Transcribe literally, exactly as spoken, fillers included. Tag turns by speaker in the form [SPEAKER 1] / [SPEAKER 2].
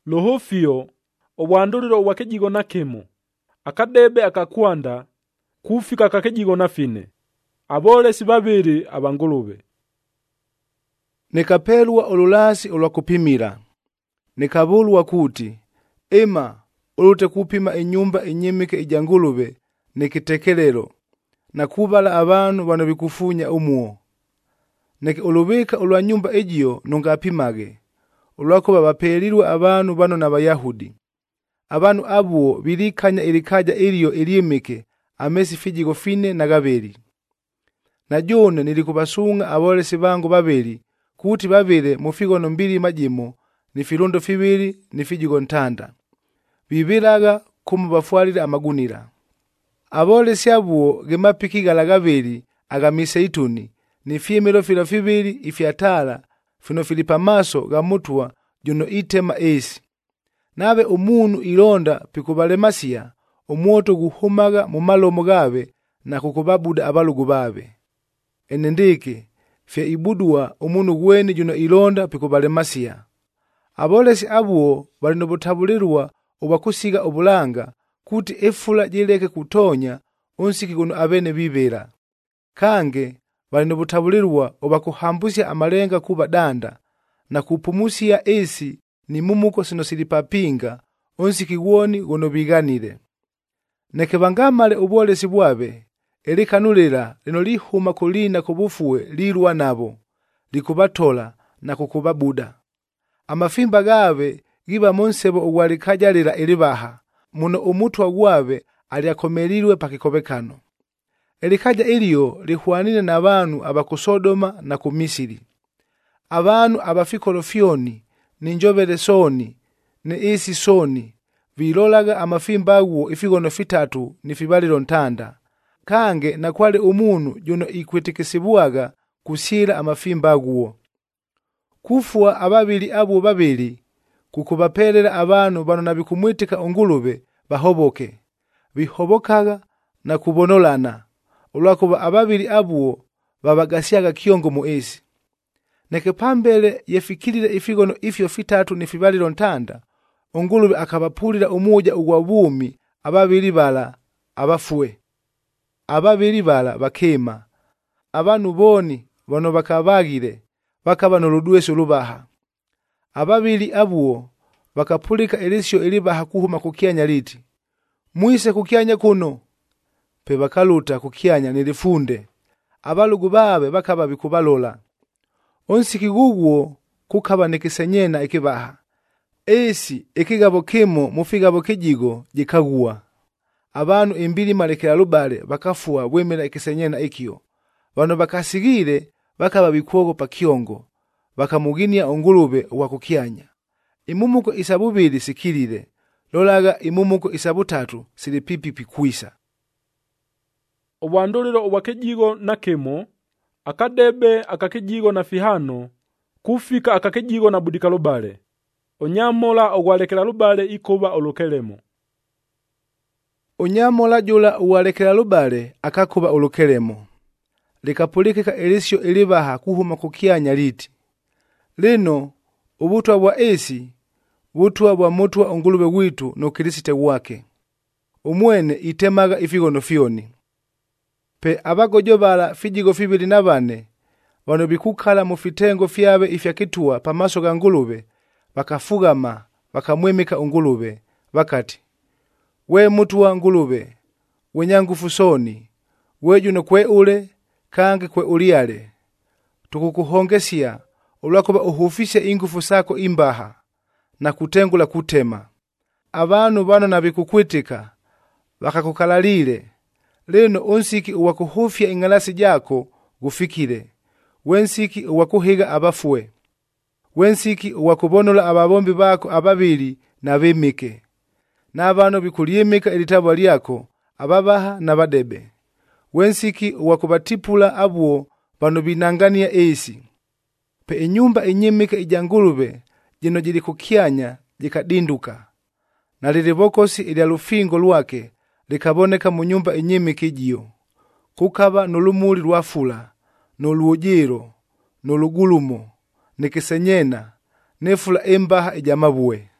[SPEAKER 1] Lohofio obwanduliro wakejigo na kemo. Akadebe akakwanda kufika kakejigo na fine. Abolesi babiri abangulube.
[SPEAKER 2] Nikapelwa olulasi olwakupimira. Nikabulwa kuti, ema olute kupima enyumba enyemeke ijangulube nikitekelero na kubala abantu bano bikufunya umuo. Neki olubika olwa nyumba ejiyo nungapimage. Olwakuba bapelirwa abantu bano n'abayahudi. Abantu abuo birikanya ilikaja iliyo eliemeke amesi fijigo fine na gabeli. Na jone nilikubasunga abolesi bangu babeli kuti babele mufigono mbili majimo ni filundo fibili ni fijigo ntanda. Bibilaga kumu bafwalira amagunira. Abolesi abuo gemapikiga la gabeli agamiseituni ni fiemelo fila fibili ifyatala fino filipa maso gamutwa juno itema esi. Nabe umunu ilonda pikubalemasia umuoto guhumaga mu malomo gabe na kukubabuda abalugu babe. Enendike fya ibudua umunu gweni juno ilonda pikubalemasia. Abolesi abuo balinobutabulirwa obakusiga obulanga kuti efula jileke kutonya unsiki guno abene bibera. Kange balinobutabulirwa obakuhambusya amalenga kuba danda na kupumusia esi ni mumuko sino silipapinga unsiki guoni guno biganire. Neke bangamale ubolesi bwabe elikanulira lino lihuma kulina kubufuwe lilwa nabo likubatola na kukubabuda. Amafimba gabe giba monsebo ugwalikajalira elibaha muno umutwa gwabe aliakomelirwe pakikobekano. Elikaja iliyo lihwanine na abantu abakusodoma na kumisiri. Abantu abafikolofyoni ni njobele soni ni isi soni vilolaga amafimba aguo ifigono fitatu ni fibalilo ntanda. Kange na kwale umunu juno ikwitikisibuaga kusira amafimba aguo. Kufua ababili abuo babili kukubapelela abantu bano nabikumwitika ongulube bahoboke. Bihobokaga na kubonolana. Olwakuba ababili abuo babagasiaga kiongo mu esi. Neke pambele yefikirire ifigono ifyo fitatu ni fibalilo ntanda, ongulube akabapulira umuja ugwabumi ababili bala abafue. Ababili bala bakema. Abantu boni bano bakabagire bakaba noludweso lubaha. Ababili abuo bakapulika elisyo elibaha kuhuma kukianya liti. Muise kukianya kuno. Pe bakaluta kukianya nilifunde. Abalugu babe bakaba bikubalola. Onsiki guguo kukaba nikisenyena ikibaha. Esi ikigabo kimo mufigabo kijigo jikagua. Abantu imbili malekela lubale bakafua bwemela ikisenyena ikyo. Bano bakasigire bakaba bikwogo pa kiongo. Bakamuginia ongulube wakukianya. Imumuko isabubili sikilire. Lolaga imumuko isabutatu silipipi pikuisa.
[SPEAKER 1] Obwanduliro obwakejigo na kemo. Akadebe akakejigo na fihano kufika akakejigo na budika lubale. Onyamola ogwalekela lubale ikoba olukelemo.
[SPEAKER 2] Onyamola jula uwalekela lubale akakuba olukelemo. Likapulikika elisyo elibaha kuhuma kukianya liti. Lino ubutwa bwa esi butwa bwa mutwa ongulube witu no kirisite wake. Umwene itemaga ifigono fioni. Pe abagojo bala fijigo fibili na bane bano bikukala mu fitengo fyabe ifyakitua pamaso ga ngulube bakafugama bakamwemeka ongulube bakati, we mutu wa ngulube wenyangufu soni wejuno kwe ule kange kwe uliale tukukuhongesia olwakuba uhufishe ingufu sako imbaha na kutengula kutema. Abantu bano nabikukwitika bakakukalalile. Leno onsiki uwakuhufya ingalasi jako gufikire. Wensiki uwakuhiga abafue. Wensiki uwakubonola ababombi bako ababili na bimike. Na abano bikuliemika ilitabo liyako ababaha na badebe. Wensiki uwakubatipula abuo bano binangania esi. Pe inyumba inyimika ijangulube jino jili kukianya jikadinduka. Na lilibokosi ili alufingo lwake likaboneka mu nyumba inyimika ijiyo. Kukaba nulumuli lwafula, nuluujiro, nulugulumo, nikisenyena, nefula embaha ijamabue.